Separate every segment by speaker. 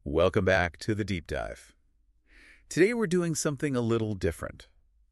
Speaker 1: Welcome back to the Deep Dive. Today we're doing something a little different.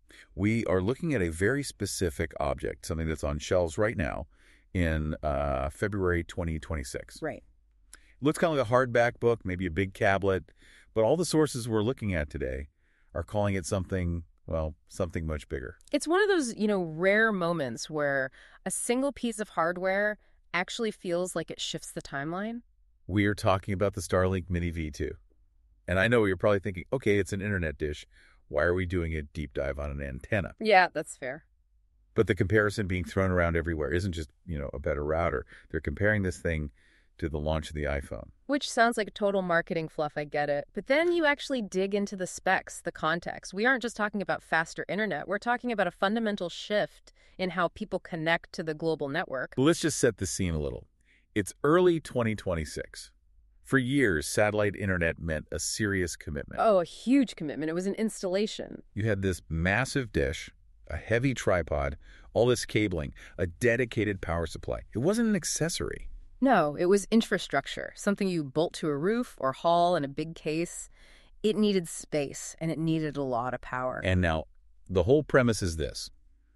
Speaker 1: We are looking at a very specific object, something that's on shelves right now in February 2026.
Speaker 2: Right.
Speaker 1: Looks kind of like a hardback book, maybe a big tablet, but all the sources we're looking at today are calling it something, well, something much bigger.
Speaker 2: It's one of those, rare moments where a single piece of hardware actually feels like it shifts the timeline.
Speaker 1: We are talking about the Starlink Mini V2. And I know you're probably thinking, okay, it's an internet dish. Why are we doing a deep dive on an antenna?
Speaker 2: Yeah, that's fair.
Speaker 1: But the comparison being thrown around everywhere isn't just, a better router. They're comparing this thing to the launch of the iPhone.
Speaker 2: Which sounds like a total marketing fluff, I get it. But then you actually dig into the specs, the context. We aren't just talking about faster internet. We're talking about a fundamental shift in how people connect to the global network.
Speaker 1: But let's just set the scene a little. It's early 2026. For years, satellite internet meant a serious commitment.
Speaker 2: Oh, a huge commitment. It was an installation.
Speaker 1: You had this massive dish, a heavy tripod, all this cabling, a dedicated power supply. It wasn't an accessory.
Speaker 2: No, it was infrastructure, something you bolt to a roof or haul in a big case. It needed space, and it needed a lot of power.
Speaker 1: And now, the whole premise is this.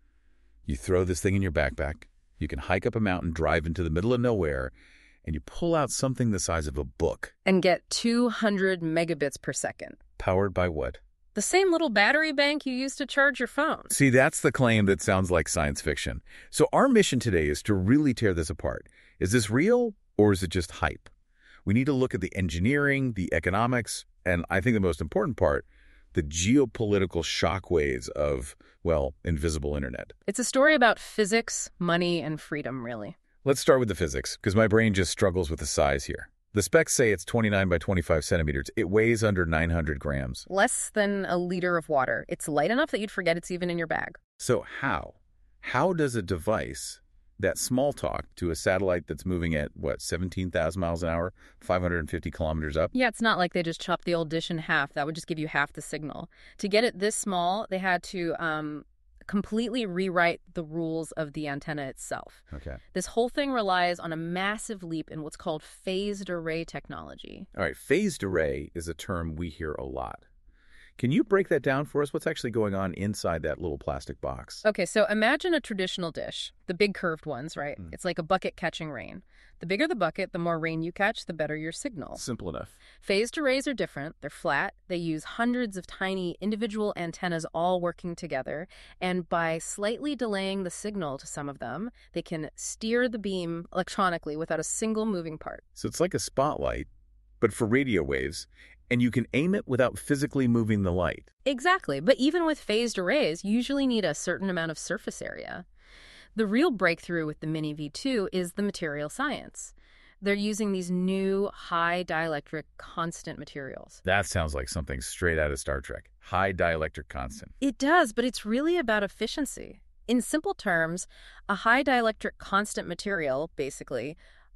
Speaker 1: You throw this thing in your backpack, you can hike up a mountain, drive into the middle of nowhere, and you pull out something the size of a book.
Speaker 2: And get 200 megabits per second.
Speaker 1: Powered by what?
Speaker 2: The same little battery bank you use to charge your phone.
Speaker 1: See, that's the claim that sounds like science fiction. So our mission today is to really tear this apart. Is this real, or is it just hype? We need to look at the engineering, the economics, and I think the most important part, the geopolitical shockwaves of, well, invisible internet.
Speaker 2: It's a story about physics, money, and freedom, really.
Speaker 1: Let's start with the physics, because my brain just struggles with the size here. The specs say it's 29 by 25 centimeters. It weighs under 900 grams.
Speaker 2: Less than a liter of water. It's light enough that you'd forget it's even in your bag.
Speaker 1: So how? How does a device that small talk to a satellite that's moving at, 17,000 miles an hour, 550 kilometers up?
Speaker 2: Yeah, it's not like they just chopped the old dish in half. That would just give you half the signal. To get it this small, they had to completely rewrite the rules of the antenna itself.
Speaker 1: Okay.
Speaker 2: This whole thing relies on a massive leap in what's called phased array technology.
Speaker 1: All right, phased array is a term we hear a lot. Can you break that down for us? What's actually going on inside that little plastic box?
Speaker 2: Okay, so imagine a traditional dish, the big curved ones, right? It's like a bucket catching rain. The bigger the bucket, the more rain you catch, the better your signal.
Speaker 1: Simple enough.
Speaker 2: Phased arrays are different. They're flat. They use hundreds of tiny individual antennas all working together. And by slightly delaying the signal to some of them, they can steer the beam electronically without a single moving part.
Speaker 1: So it's like a spotlight, but for radio waves, and you can aim it without physically moving the light.
Speaker 2: Exactly. But even with phased arrays, you usually need a certain amount of surface area. The real breakthrough with the Mini V2 is the material science. They're using these new high dielectric constant materials.
Speaker 1: That sounds like something straight out of Star Trek. High dielectric constant.
Speaker 2: It does, but it's really about efficiency. In simple terms, a high dielectric constant material, basically,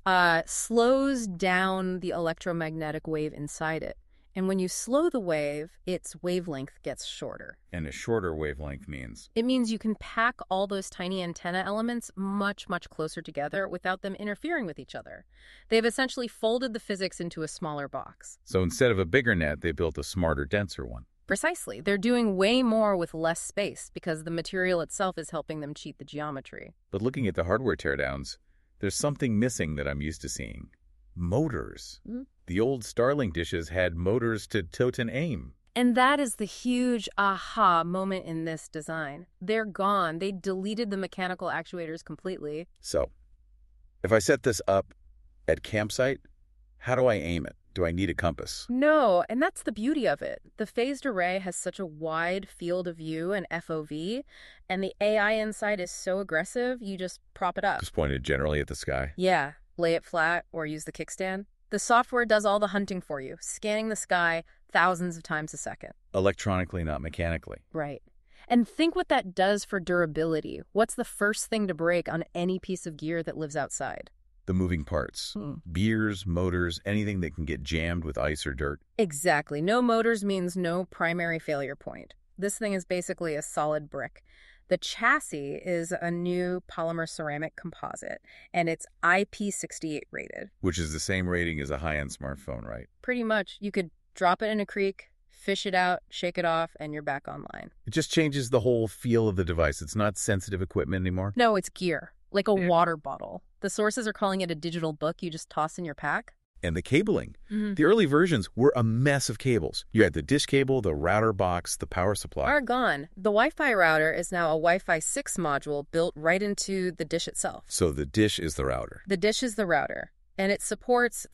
Speaker 2: slows down the electromagnetic wave inside it. And when you slow the wave, its wavelength gets shorter.
Speaker 1: And a shorter wavelength means?
Speaker 2: It means you can pack all those tiny antenna elements much, much closer together without them interfering with each other. They've essentially folded the physics into a smaller box.
Speaker 1: So instead of a bigger net, they built a smarter, denser one.
Speaker 2: Precisely. They're doing way more with less space because the material itself is helping them cheat the geometry.
Speaker 1: But looking at the hardware teardowns, there's something missing that I'm used to seeing. Motors. The old Starlink dishes had motors to tilt and aim.
Speaker 2: And that is the huge aha moment in this design. They're gone. They deleted the mechanical actuators completely.
Speaker 1: So, if I set this up at campsite, how do I aim it? Do I need a compass?
Speaker 2: No, and that's the beauty of it. The phased array has such a wide field of view and FOV, and the AI inside is so aggressive, you just prop it up.
Speaker 1: Just point it generally at the sky?
Speaker 2: Yeah, lay it flat or use the kickstand. The software does all the hunting for you, scanning the sky thousands of times a second.
Speaker 1: Electronically, not mechanically.
Speaker 2: Right. And think what that does for durability. What's the first thing to break on any piece of gear that lives outside?
Speaker 1: The moving parts. Gears, motors, anything that can get jammed with ice or dirt.
Speaker 2: Exactly. No motors means no primary failure point. This thing is basically a solid brick. The chassis is a new polymer ceramic composite, and it's IP68 rated.
Speaker 1: Which is the same rating as a high-end smartphone, right?
Speaker 2: Pretty much. You could drop it in a creek, fish it out, shake it off, and you're back online.
Speaker 1: It just changes the whole feel of the device. It's not sensitive equipment anymore.
Speaker 2: No, it's gear, like a water bottle. The sources are calling it a digital book you just toss in your pack.
Speaker 1: And the cabling. The early versions were a mess of cables. You had the dish cable, the router box, the power supply.
Speaker 2: Are gone. The Wi-Fi router is now a Wi-Fi 6 module built right into the dish itself.
Speaker 1: So the dish is the router.
Speaker 2: The dish is the router, and it supports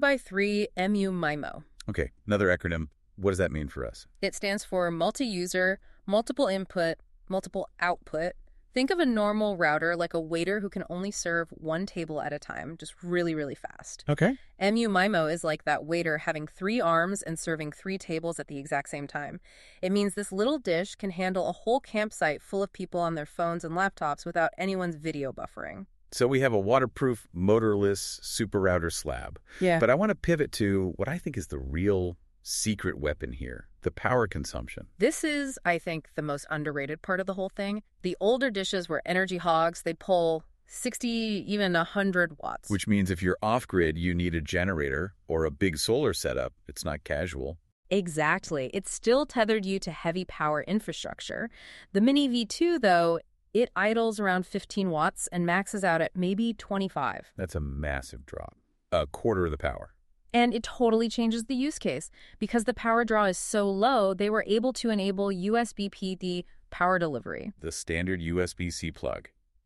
Speaker 2: 3x3 MU-MIMO.
Speaker 1: Okay, another acronym. What does that mean for us?
Speaker 2: It stands for multi-user, multiple input, multiple output. Think of a normal router like a waiter who can only serve one table at a time, just really, really fast.
Speaker 1: Okay.
Speaker 2: MU-MIMO is like that waiter having 3 arms and serving 3 tables at the exact same time. It means this little dish can handle a whole campsite full of people on their phones and laptops without anyone's video buffering.
Speaker 1: So we have a waterproof, motorless super router slab.
Speaker 2: Yeah.
Speaker 1: But I want to pivot to what I think is the real secret weapon here, the power consumption.
Speaker 2: This is, I think, the most underrated part of the whole thing. The older dishes were energy hogs. They'd pull 60, even 100 watts.
Speaker 1: Which means if you're off-grid, you need a generator or a big solar setup. It's not casual.
Speaker 2: Exactly. It still tethered you to heavy power infrastructure. The Mini V2, though, it idles around 15 watts and maxes out at maybe 25.
Speaker 1: That's a massive drop. A quarter of the power.
Speaker 2: And it totally changes the use case. Because the power draw is so low, they were able to enable USB PD power delivery.
Speaker 1: The standard USB-C plug.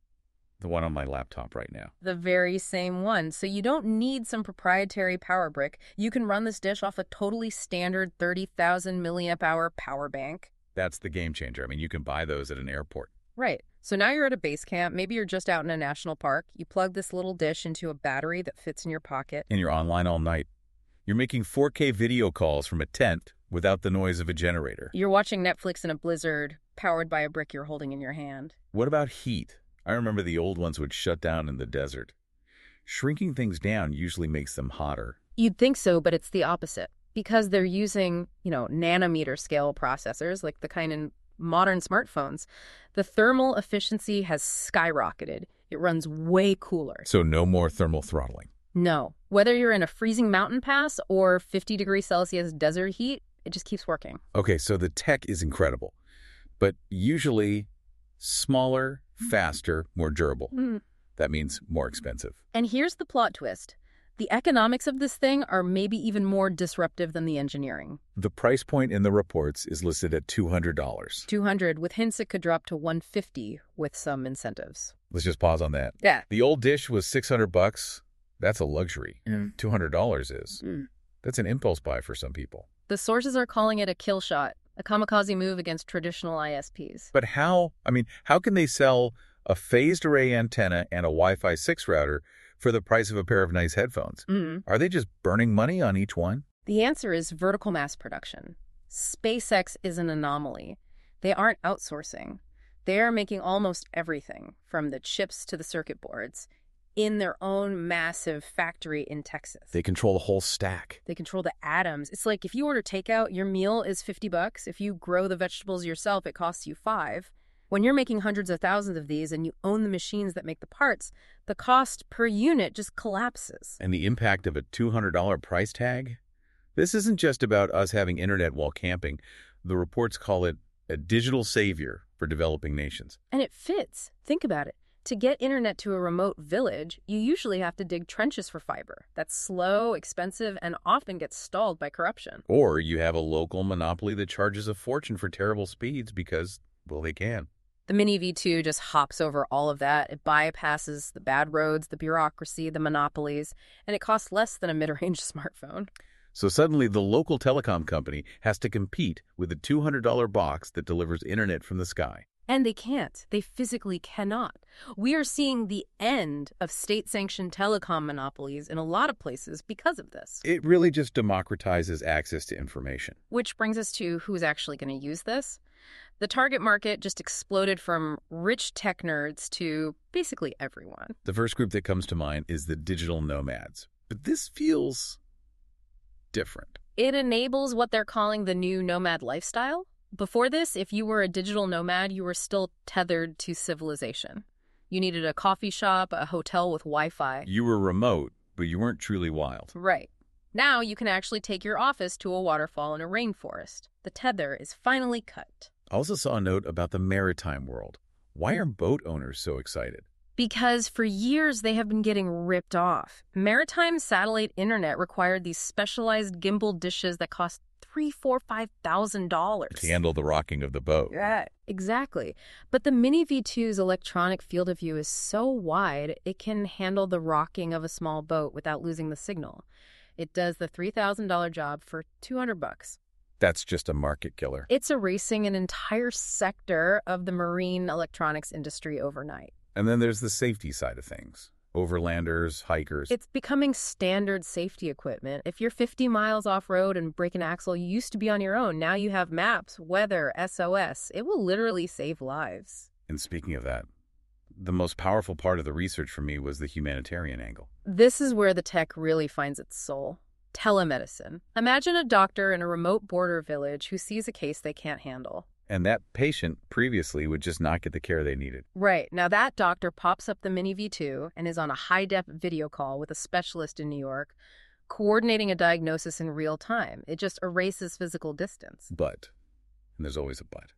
Speaker 1: The one on my laptop right now.
Speaker 2: The very same one. So you don't need some proprietary power brick. You can run this dish off a totally standard 30,000 milliamp hour power bank.
Speaker 1: That's the game changer. I mean, you can buy those at an airport.
Speaker 2: Right. So now you're at a base camp. Maybe you're just out in a national park. You plug this little dish into a battery that fits in your pocket.
Speaker 1: And you're online all night. You're making 4K video calls from a tent without the noise of a generator.
Speaker 2: You're watching Netflix in a blizzard, powered by a brick you're holding in your hand.
Speaker 1: What about heat? I remember the old ones would shut down in the desert. Shrinking things down usually makes them hotter.
Speaker 2: You'd think so, but it's the opposite. Because they're using, nanometer scale processors, like the kind in modern smartphones, the thermal efficiency has skyrocketed. It runs way cooler.
Speaker 1: So no more thermal throttling.
Speaker 2: No. Whether you're in a freezing mountain pass or 50 degrees Celsius desert heat, it just keeps working.
Speaker 1: Okay, so the tech is incredible, but usually smaller, faster, more durable. That means more expensive.
Speaker 2: And here's the plot twist. The economics of this thing are maybe even more disruptive than the engineering.
Speaker 1: The price point in the reports is listed at $200.
Speaker 2: $200, with hints it could drop to $150 with some incentives.
Speaker 1: Let's just pause on that.
Speaker 2: Yeah.
Speaker 1: The old dish was $600. That's a luxury. $200 is. That's an impulse buy for some people.
Speaker 2: The sources are calling it a kill shot, a kamikaze move against traditional ISPs.
Speaker 1: But how can they sell a phased array antenna and a Wi-Fi 6 router for the price of a pair of nice headphones? Are they just burning money on each one?
Speaker 2: The answer is vertical mass production. SpaceX is an anomaly. They aren't outsourcing. They are making almost everything, from the chips to the circuit boards, in their own massive factory in Texas.
Speaker 1: They control the whole stack.
Speaker 2: They control the atoms. It's like if you order takeout, your meal is $50. If you grow the vegetables yourself, it costs you $5. When you're making hundreds of thousands of these and you own the machines that make the parts, the cost per unit just collapses.
Speaker 1: And the impact of a $200 price tag? This isn't just about us having internet while camping. The reports call it a digital savior for developing nations.
Speaker 2: And it fits. Think about it. To get internet to a remote village, you usually have to dig trenches for fiber. That's slow, expensive, and often gets stalled by corruption.
Speaker 1: Or you have a local monopoly that charges a fortune for terrible speeds because, well, they can.
Speaker 2: The Mini V2 just hops over all of that. It bypasses the bad roads, the bureaucracy, the monopolies, and it costs less than a mid-range smartphone.
Speaker 1: So suddenly the local telecom company has to compete with a $200 box that delivers internet from the sky.
Speaker 2: And they can't. They physically cannot. We are seeing the end of state-sanctioned telecom monopolies in a lot of places because of this.
Speaker 1: It really just democratizes access to information.
Speaker 2: Which brings us to who's actually going to use this. The target market just exploded from rich tech nerds to basically everyone.
Speaker 1: The first group that comes to mind is the digital nomads. But this feels different.
Speaker 2: It enables what they're calling the new nomad lifestyle. Before this, if you were a digital nomad, you were still tethered to civilization. You needed a coffee shop, a hotel with Wi-Fi.
Speaker 1: You were remote, but you weren't truly wild.
Speaker 2: Right. Now you can actually take your office to a waterfall in a rainforest. The tether is finally cut.
Speaker 1: I also saw a note about the maritime world. Why are boat owners so excited?
Speaker 2: Because for years they have been getting ripped off. Maritime satellite internet required these specialized gimbal dishes that cost $3,000, $4,000,
Speaker 1: To handle the rocking of the boat.
Speaker 2: Yeah, exactly. But the Mini V2's electronic field of view is so wide, it can handle the rocking of a small boat without losing the signal. It does the $3,000 job for $200.
Speaker 1: That's just a market killer.
Speaker 2: It's erasing an entire sector of the marine electronics industry overnight.
Speaker 1: And then there's the safety side of things. Overlanders, hikers.
Speaker 2: It's becoming standard safety equipment. If you're 50 miles off-road and break an axle, you used to be on your own. Now you have maps, weather, SOS. It will literally save lives.
Speaker 1: And speaking of that, the most powerful part of the research for me was the humanitarian angle.
Speaker 2: This is where the tech really finds its soul. Telemedicine. Imagine a doctor in a remote border village who sees a case they can't handle.
Speaker 1: And that patient previously would just not get the care they needed.
Speaker 2: Right. Now that doctor pops up the Mini V2 and is on a high-def video call with a specialist in New York, coordinating a diagnosis in real time. It just erases physical distance.
Speaker 1: But, and there's always a but,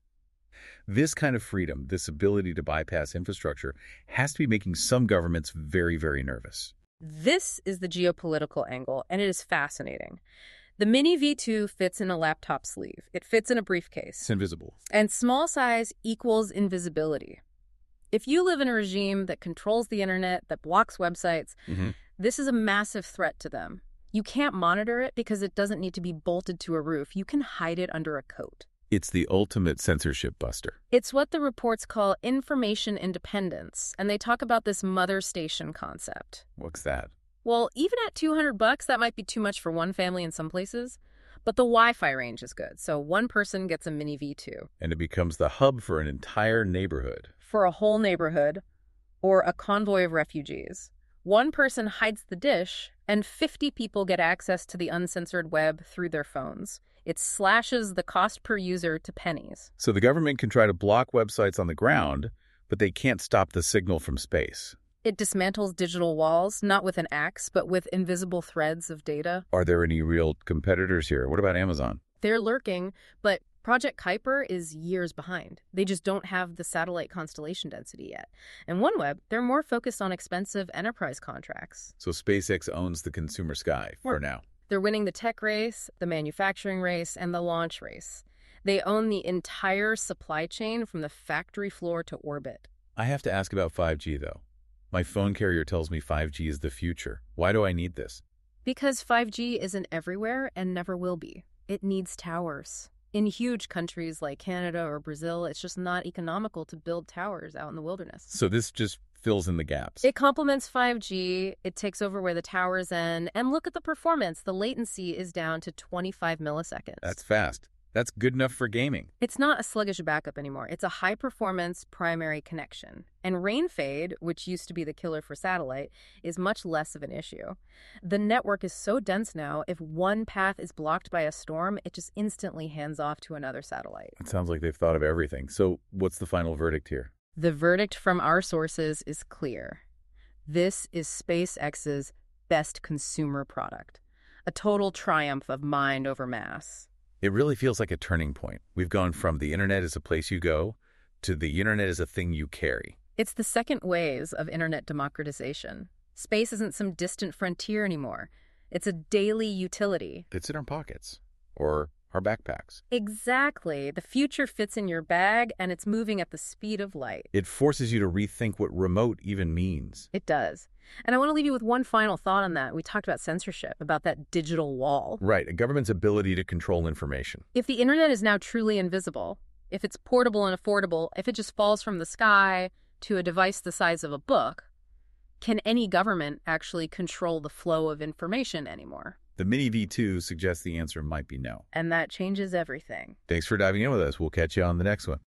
Speaker 1: this kind of freedom, this ability to bypass infrastructure, has to be making some governments very, very nervous.
Speaker 2: This is the geopolitical angle, and it is fascinating. The Mini V2 fits in a laptop sleeve. It fits in a briefcase.
Speaker 1: It's invisible.
Speaker 2: And small size equals invisibility. If you live in a regime that controls the internet, that blocks websites, this is a massive threat to them. You can't monitor it because it doesn't need to be bolted to a roof. You can hide it under a coat.
Speaker 1: It's the ultimate censorship buster.
Speaker 2: It's what the reports call information independence, and they talk about this mother station concept.
Speaker 1: What's that?
Speaker 2: Well, even at $200, that might be too much for one family in some places, but the Wi-Fi range is good, so one person gets a Mini V2.
Speaker 1: And it becomes the hub for an entire neighborhood.
Speaker 2: For a whole neighborhood, or a convoy of refugees. One person hides the dish, and 50 people get access to the uncensored web through their phones. It slashes the cost per user to pennies.
Speaker 1: So the government can try to block websites on the ground, but they can't stop the signal from space.
Speaker 2: It dismantles digital walls, not with an axe, but with invisible threads of data.
Speaker 1: Are there any real competitors here? What about Amazon?
Speaker 2: They're lurking, but Project Kuiper is years behind. They just don't have the satellite constellation density yet. And OneWeb, they're more focused on expensive enterprise contracts.
Speaker 1: So SpaceX owns the consumer sky for now.
Speaker 2: They're winning the tech race, the manufacturing race, and the launch race. They own the entire supply chain from the factory floor to orbit.
Speaker 1: I have to ask about 5G, though. My phone carrier tells me 5G is the future. Why do I need this?
Speaker 2: Because 5G isn't everywhere and never will be. It needs towers. In huge countries like Canada or Brazil, it's just not economical to build towers out in the wilderness.
Speaker 1: So this just fills in the gaps.
Speaker 2: It complements 5G, it takes over where the towers end, and look at the performance. The latency is down to 25 milliseconds.
Speaker 1: That's fast. That's good enough for gaming.
Speaker 2: It's not a sluggish backup anymore. It's a high-performance primary connection. And rain fade, which used to be the killer for satellite, is much less of an issue. The network is so dense now, if one path is blocked by a storm, it just instantly hands off to another satellite.
Speaker 1: It sounds like they've thought of everything. So what's the final verdict here?
Speaker 2: The verdict from our sources is clear. This is SpaceX's best consumer product. A total triumph of mind over mass.
Speaker 1: It really feels like a turning point. We've gone from the internet is a place you go to the internet is a thing you carry.
Speaker 2: It's the second wave of internet democratization. Space isn't some distant frontier anymore. It's a daily utility.
Speaker 1: It's in our pockets or our backpacks.
Speaker 2: Exactly. The future fits in your bag, and it's moving at the speed of light.
Speaker 1: It forces you to rethink what remote even means.
Speaker 2: It does. And I want to leave you with one final thought on that. We talked about censorship, about that digital wall.
Speaker 1: Right, a government's ability to control information.
Speaker 2: If the internet is now truly invisible, if it's portable and affordable, if it just falls from the sky to a device the size of a book, can any government actually control the flow of information anymore?
Speaker 1: The Mini V2 suggests the answer might be no.
Speaker 2: And that changes everything.
Speaker 1: Thanks for diving in with us. We'll catch you on the next one.